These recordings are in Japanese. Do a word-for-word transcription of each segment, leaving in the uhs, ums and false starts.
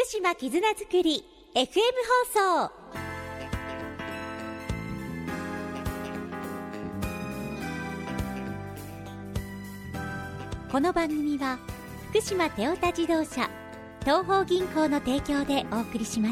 島絆づくり エフエム 放送。この番組は福島テオタ自動車東邦銀行の提供でお送りします。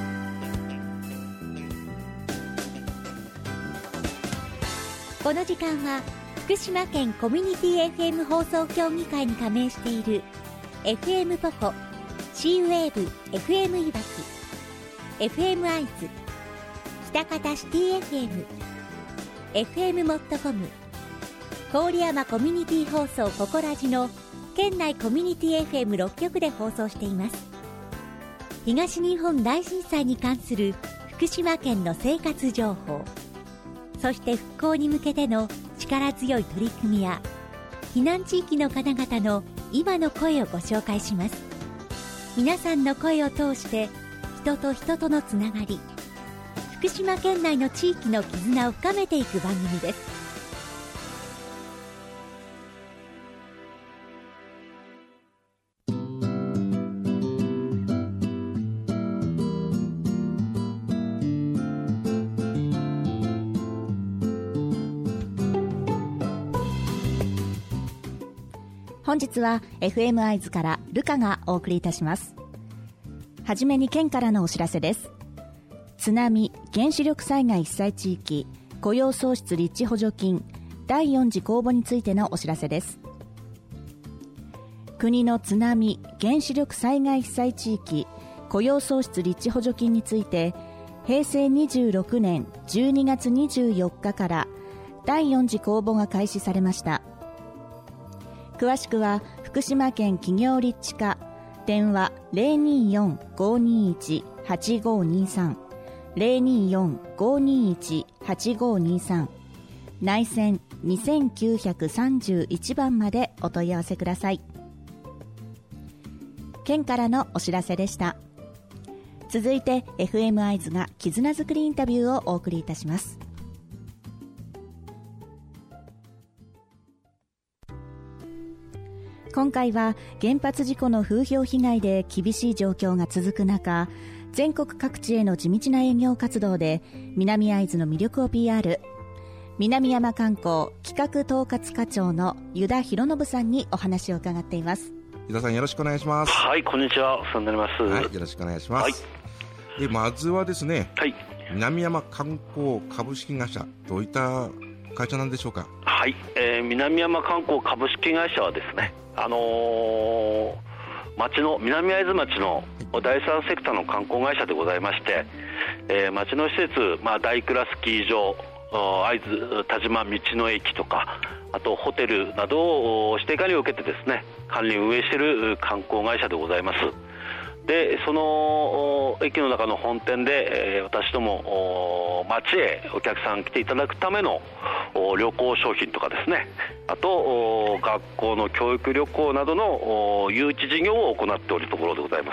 この時間は福島県コミュニティ エフエム 放送協議会に加盟している エフエム ポコ、シーウェーブ エフエム いわき、エフエム アイズ、北方シティ エフエム、エフエム モットコム、郡山コミュニティ放送ココラジの県内コミュニティ エフエムろっ 局で放送しています。東日本大震災に関する福島県の生活情報、そして復興に向けての力強い取り組みや避難地域の方々の今の声をご紹介します。皆さんの声を通して人と人とのつながり、福島県内の地域の絆を深めていく番組です。 本日は エフエム アイズからルカがお送りいたします。はじめに県からのお知らせです。津波原子力災害被災地域雇用創出立地補助金だいよん次公募についてのお知らせです。国の津波原子力災害被災地域雇用創出立地補助金についてへいせいにじゅうろくねんじゅうにがつにじゅうよっかからだいよん次公募が開始されました。詳しくは福島県企業立地課電話 ゼロにーよん ごーにーいち はちごーにーさん ゼロにーよん ごーにーいち はちごーにーさん内線にせんきゅうひゃくさんじゅういちばんまでお問い合わせください。県からのお知らせでした。続いて エフエム アイズが絆づくりインタビューをお送りいたします。今回は原発事故の風評被害で厳しい状況が続く中、全国各地への地道な営業活動で南会津の魅力を ピーアール、 南山観光企画統括課長の湯田博信さんにお話を伺っています。 湯田さん、よろしくお願いします。 はい、こんにちは、お世話になります。 はい、よろしくお願いします。はい、でまずはですね、はい、南山観光株式会社、どういった会社なんでしょうか。 はい、えー、南山観光株式会社はですね、あのー、町の南会津町の第三セクターの観光会社でございまして、えー、町の施設、まあ、大倉スキー場、会津田島道の駅とか、あとホテルなどを指定管理を受けてですね、管理運営している観光会社でございます。でその駅の中の本店で、えー、私ども町へお客さん来ていただくための旅行商品とかですね、あと学校の教育旅行などの誘致事業を行っておるところでございます。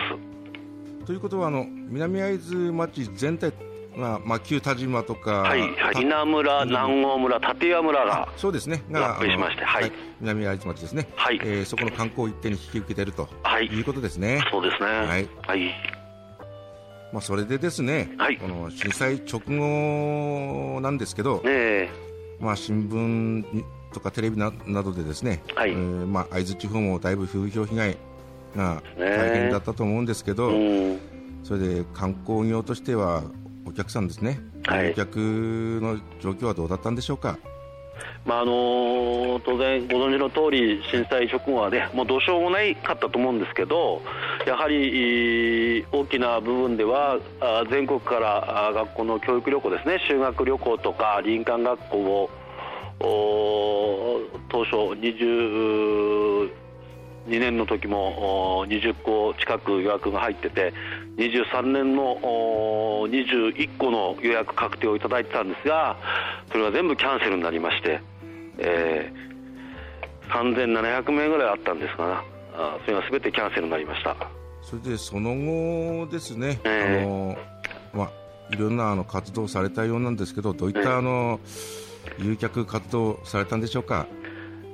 ということは、あの南会津町全体が、まあ、旧田島とか、 はいはい、稲村、南郷村、立岩村がそうですね合併しまして、はいはい、 南会津町ですね、はい、えー、そこの観光一点に引き受けていると、はい、いうことですね。 そうですね、はい、はい、 まあ、それでですね、はい、この震災直後なんですけど、ね、まあ、新聞とかテレビ な, などでですね、はい、えーまあ、会津地方もだいぶ風評被害が大変だったと思うんですけど、ね、それで観光業としてはお客さんですね、はい、お客の状況はどうだったんでしょうか。 まああの当然ご存知の通り、震災直後はね、もうどうしようもないかったと思うんですけど、やはり大きな部分では全国から学校の教育旅行ですね、修学旅行とか林間学校を当初にじゅうにねんの時もにじゅっこ近く予約が入ってて、にじゅうさんねんのにじゅういっこの予約確定をいただいてたんですが、それは全部キャンセルになりまして、えー、さんぜんななひゃくめいぐらいあったんですが、あそれが全てキャンセルになりました。 それでその後ですね、えーあのまあ、いろんなあの活動されたようなんですけど、どういった、えー、あの誘客活動されたんでしょうか。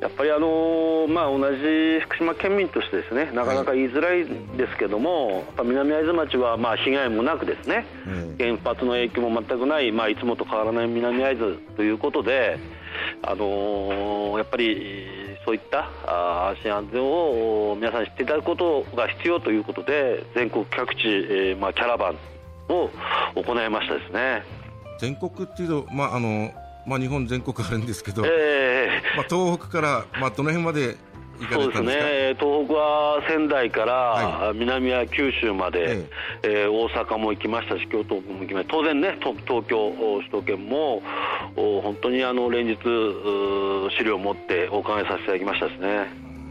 やっぱりあの、まあ、同じ福島県民としてですね、なかなか言いづらいですけども、はい、やっぱ南会津町はまあ被害もなくですね、うん、原発の影響も全くない、まあ、いつもと変わらない南会津ということで、あのー、やっぱりそういった安心安全を皆さんに知っていただくことが必要ということで、全国各地、えーまあ、キャラバンを行いましたですね。 全国っていうと、まああのまあ、日本全国あるんですけど、 えーまあ、東北から、まあ、どの辺まで行かれたんですか？ そうですね、東北は仙台から、はい、南は九州まで、えええー、大阪も行きましたし、京都も行きました。当然ね、東京首都圏も本当にあの連日資料を持ってお伺いさせていただきましたですね。うん、なる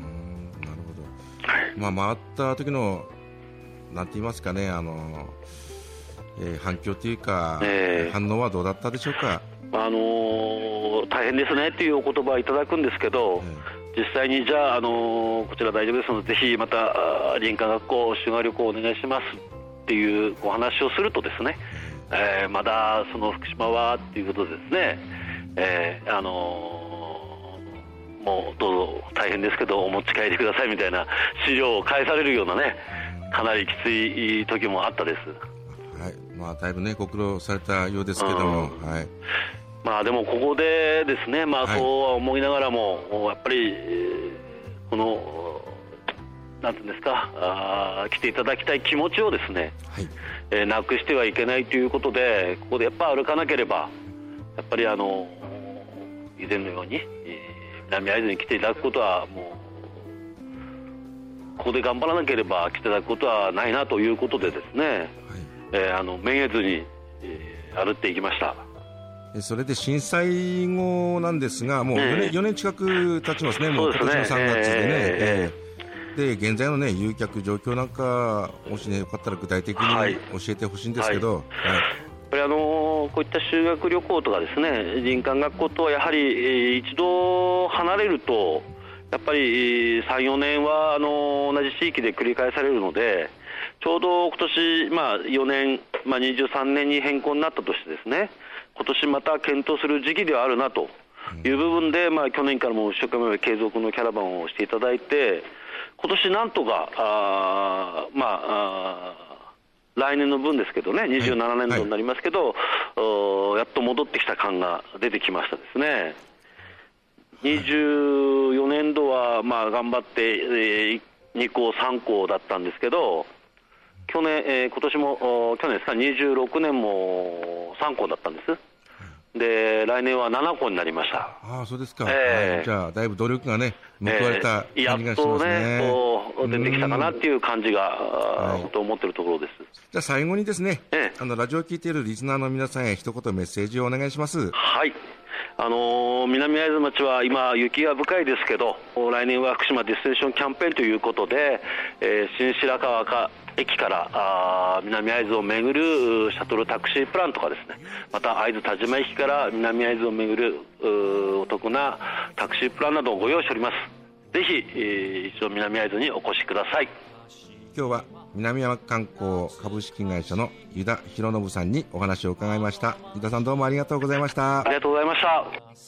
ほど、まあ、回った時のなんて言いますかね、あの、えー、反響というか、えー、反応はどうだったでしょうか？ あのー、大変ですねというお言葉をいただくんですけど、えー、実際にじゃあ、あのー、こちら大丈夫ですのでぜひまた林間学校修学旅行お願いしますっていうお話をするとですね、えー、まだその福島はっていうことでですね、えー、あのー、もうどうぞ大変ですけどお持ち帰りくださいみたいな資料を返されるようなね、かなりきつい時もあったです。 はい、まあ、だいぶねご苦労されたようですけども、うん、はい、 まあ、でもここでですね、まあ、そうは思いながらも、はい、やっぱりこのなんていうんですか、あ来ていただきたい気持ちをですね、はい、えー、なくしてはいけないということで、ここでやっぱ歩かなければやっぱりあの以前のように、えー、南会津に来ていただくことはもうここで頑張らなければ来ていただくことはないなということでですね、はい、えー、あのめげずに、えー、歩っていきました。 それで震災後なんですが、もうよねん、えー、よねん近く経ちますね、もう今年のさんがつでね、えーえー、で現在の、ね、誘客状況なんか、もし、ね、よかったら具体的に教えてほしいんですけど、はいはいはい、やっぱりあのこういった修学旅行とかですね、林間学校とやはり一度離れると、やっぱりさん、よねんはあの同じ地域で繰り返されるので、ちょうど今年、まあ、よねん、まあ、にじゅうさんねんに変更になったとしてですね、今年また検討する時期ではあるなという部分で、まあ、去年からも一生懸命継続のキャラバンをしていただいて、今年なんとかあ、まあ、あ来年の分ですけどね、にじゅうななねんどになりますけど、はいはい、やっと戻ってきた感が出てきましたですね。にじゅうよねんどは、まあ、頑張って、えー、に校さん校だったんですけど、去年、えー、今年も去年ですか、にじゅうろくねんもさん校だったんです。で来年はなな校になりました。 ああ、そうですか、えーはい、じゃあだいぶ努力がね報われた感じがしますね、 えー、やっとねこう出てきたかなっていう感じが、はい、と思っているところです。 じゃあ最後にですね、えー、あのラジオを聞いているリスナーの皆さんへ一言メッセージをお願いします。 はい、あのー、南会津町は今雪が深いですけど、来年は福島ディスティネーションキャンペーンということで、えー、新白河か駅からあ南会津を巡るシャトルタクシープランとかですね、また会津田島駅から南会津を巡るお得なタクシープランなどをご用意しております。ぜひ、えー、一度南会津にお越しください。 今日は南山観光株式会社の湯田博信さんにお話を伺いました。湯田さん、どうもありがとうございました。 ありがとうございました。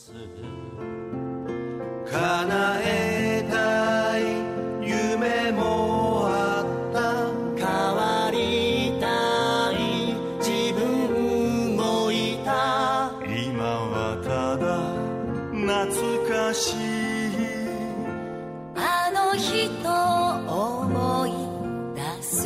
叶えたい夢もあった、変わりたい自分もいた、今はただ懐かしいあの人を思い出す、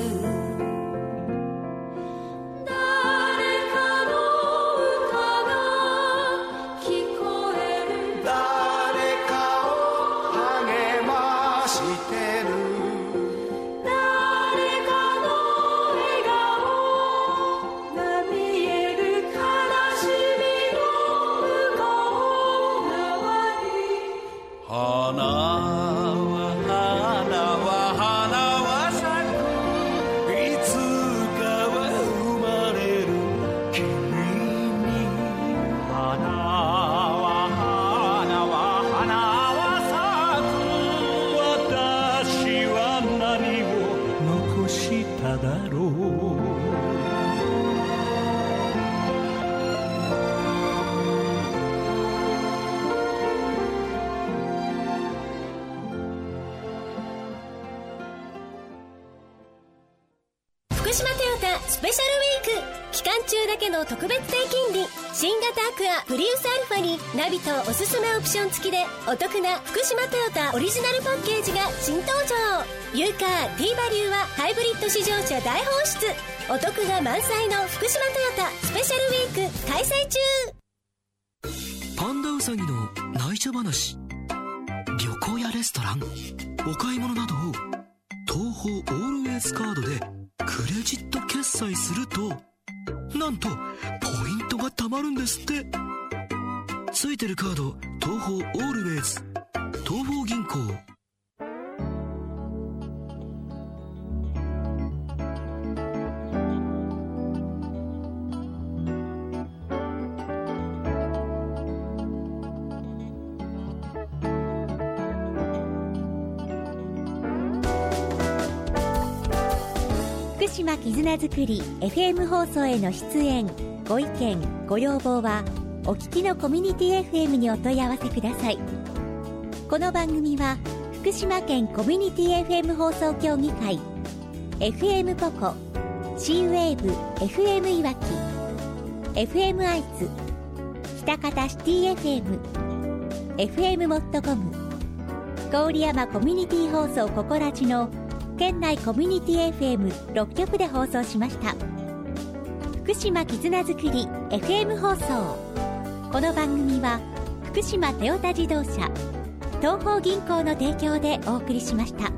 福島トヨタスペシャルウィーク、期間中だけの特別定金利、新型アクアプリウスアルファにナビとおすすめオプション付きでお得な福島トヨタオリジナルパッケージが新登場。ユーカー T バリューはハイブリッド試乗車大放出。お得が満載の福島トヨタスペシャルウィーク開催中。 パンダウサギの内緒話。旅行やレストラン、お買い物などを東宝オールウェイズカードでクレジット決済すると、なんとポイントが貯まるんですって。ついてるカード東宝オールウェイズ、東宝銀行。 福島絆づくり エフエム 放送への出演、ご意見ご要望はお聞きのコミュニティ エフエム にお問い合わせください。この番組は福島県コミュニティ エフエム 放送協議会、 エフエム ポコ、 C ウェーブ エフエム いわき、 エフエム 愛知、北方シティ エフエム、 エフエム モットコム、郡山コミュニティ放送ココラジの県内コミュニティ エフエムろっきょくで放送しました。福島絆づくり エフエム 放送。この番組は福島トヨタ自動車、東邦銀行の提供でお送りしました。